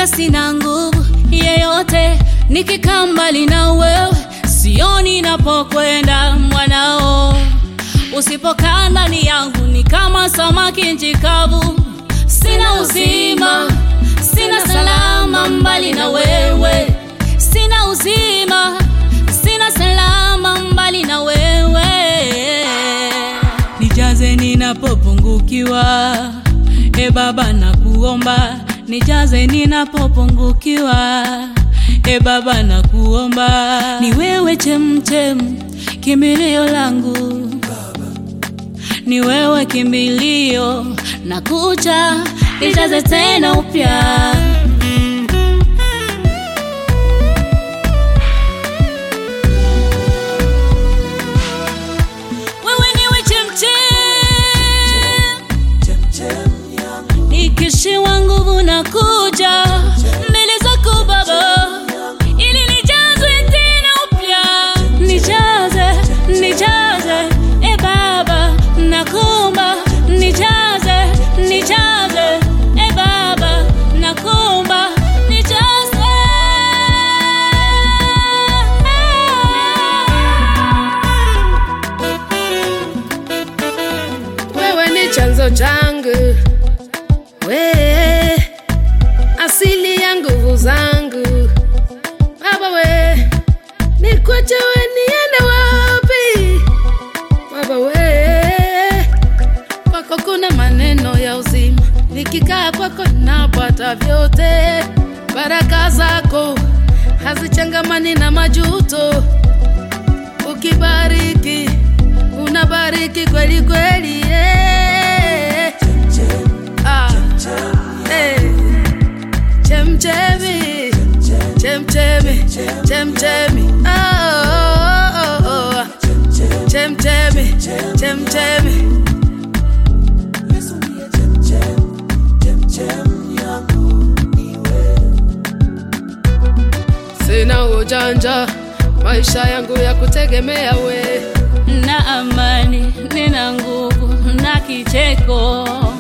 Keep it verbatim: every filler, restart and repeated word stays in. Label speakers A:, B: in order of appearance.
A: Hakika sina nguvu yeyote nikikaa mbali na wewe, sioni napokwenda mwanao. Usipokaa ndani yangu ni kama samaki nchi kavu. Sina uzima, sina salama mbali na wewe. Sina uzima, sina salama mbali na wewe. Nijaze ninapopungukiwa, e Baba nakuomba. Nijaze ninapopungukiwa, e Baba nakuomba. Ni wewe chemchem, kimbilio langu. Ni wewe kimbilio, nakuja nijaze tena upya. Wewe niwe chemchem, nikishiwa nguvu nakuja mbele zako Baba, ili nijazwe tena upya. Nijaze, nijaze, e Baba nakuomba. Nijaze, nijaze, e Baba nakuomba. Nijaze.
B: Wewe ni chanzo changu, we asili ya nguvu zangu. Baba we, nikwache we niende wapi? Baba we, kwako kuna maneno ya uzima. Nikikaa kwako napata vyote. Baraka zako hazichangamani na majuto. Ukibariki unabariki kweli kweli, yeah. Ah, eh. Chemchemi, chemchemi, chemchemi, oh, oh, oh, oh. Chemchemi, chemchemi. Sina ujanja, maisha yangu ya kutegemea we.
A: Na amani, nina nguvu na kicheko.